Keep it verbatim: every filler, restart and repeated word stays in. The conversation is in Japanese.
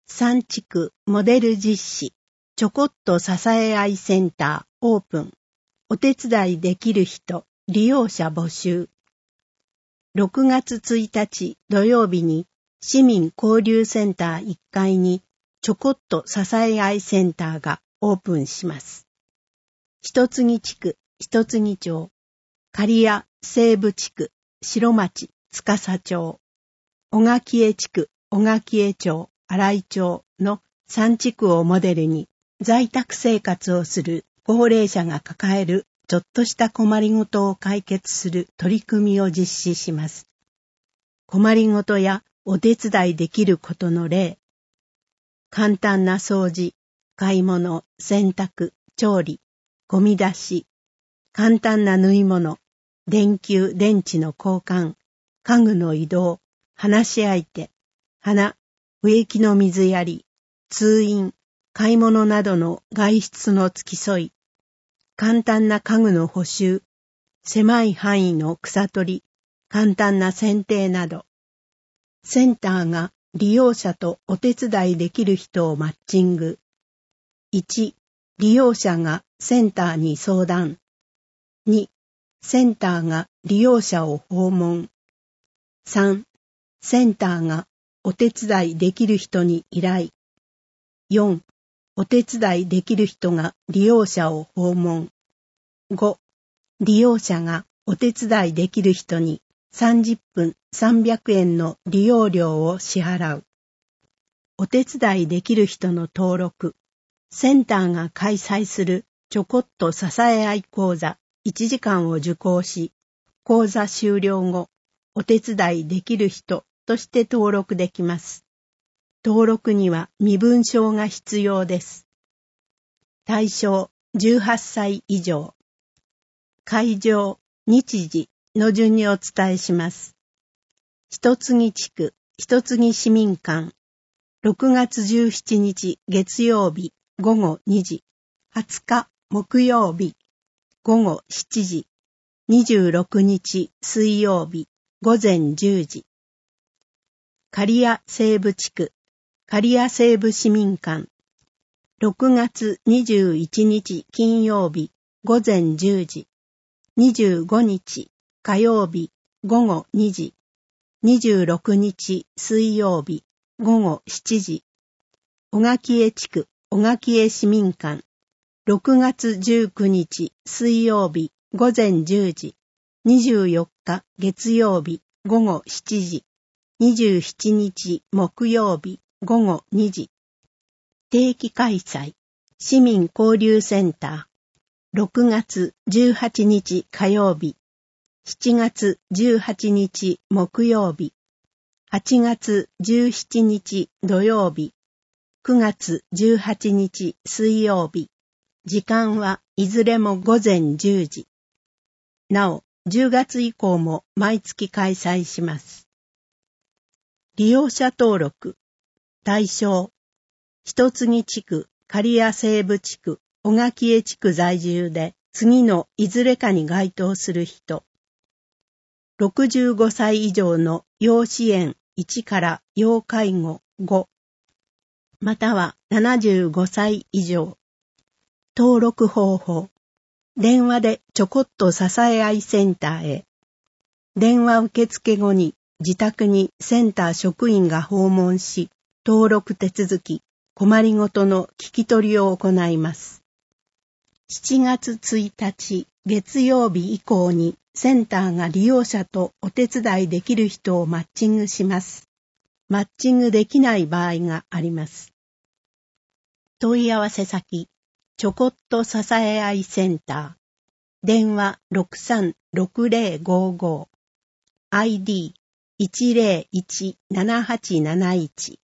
さん地区モデル実施ちょこっと支え合いセンターオープン。お手伝いできる人利用者募集。ろくがつついたち土曜日に市民交流センターいっかいにちょこっと支え合いセンターがオープンします。一杉地区一杉町、刈谷西部地区白町司町、小垣江地区小垣江町新井町のさん地区をモデルに在宅生活をする高齢者が抱えるちょっとした困りごとを解決する取り組みを実施します。困りごとやお手伝いできることの例、簡単な掃除、買い物、洗濯、調理、ゴミ出し、簡単な縫い物、電球、電池の交換、家具の移動、話し相手、花、植木の水やり、通院、買い物などの外出の付き添い、簡単な家具の補修、狭い範囲の草取り、簡単な剪定など、センターが利用者とお手伝いできる人をマッチング。いち、利用者がセンターに相談。に、センターが利用者を訪問。さん、センターがお手伝いできる人に依頼。よん、お手伝いできる人が利用者を訪問。ご、利用者がお手伝いできる人にさんじゅっぷんさんびゃくえんの利用料を支払う。お手伝いできる人の登録。センターが開催するちょこっと支え合い講座いちじかんを受講し、講座終了後、お手伝いできる人として登録できます。登録には身分証が必要です。対象じゅうはっさい以上。会場、日時の順にお伝えします。一杉地区、一杉市民館、ろくがつじゅうしちにち月曜日ごごにじ、はつか木曜日ごごしちじ、にじゅうろくにち水曜日ごぜんじゅうじ。刈谷西部地区、刈谷西部市民館、ろくがつにじゅういちにち金曜日ごぜんじゅうじ、にじゅうごにち火曜日ごごにじ、にじゅうろくにち水曜日ごごしちじ。小垣江地区小垣江市民館、ろくがつじゅうくにち水曜日ごぜんじゅうじ、にじゅうよっか月曜日ごごしちじ、にじゅうしちにち木曜日ごごにじ。定期開催、市民交流センター、ろくがつじゅうはちにち火曜日、しちがつじゅうはちにち木曜日、はちがつじゅうしちにち土曜日、くがつじゅうはちにち水曜日、時間はいずれもごぜんじゅうじ。なお、じゅうがつ以降も毎月開催します。利用者登録、対象、一杉地区、刈谷西部地区、小垣江地区在住で次のいずれかに該当する人。ろくじゅうごさい以上の要支援いちから要介護ご、またはななじゅうごさい以上。登録方法。電話でちょこっと支え合いセンターへ。電話受付後に自宅にセンター職員が訪問し、登録手続き、困りごとの聞き取りを行います。しちがつついたち月曜日以降にセンターが利用者とお手伝いできる人をマッチングします。マッチングできない場合があります。問い合わせ先、ちょこっと支え合いセンター。電話 ろくさんろくぜろごご。アイディーいちぜろいちななはちなないち。